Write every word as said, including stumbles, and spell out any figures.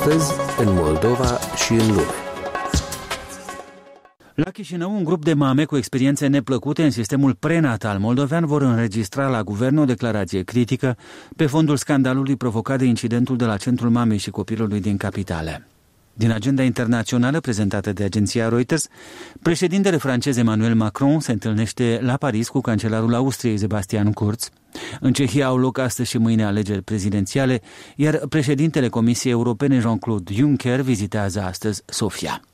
Astăzi, în Moldova și în lume. La Chișinău, un grup de mame cu experiențe neplăcute în sistemul prenatal moldovean vor înregistra la guvern o declarație critică pe fondul scandalului provocat de incidentul de la Centrul Mamei și Copilului din capitală. Din agenda internațională prezentată de agenția Reuters, președintele francez Emmanuel Macron se întâlnește la Paris cu cancelarul Austriei Sebastian Kurz. În Cehia au loc astăzi și mâine alegeri prezidențiale, iar președintele Comisiei Europene Jean-Claude Juncker vizitează astăzi Sofia.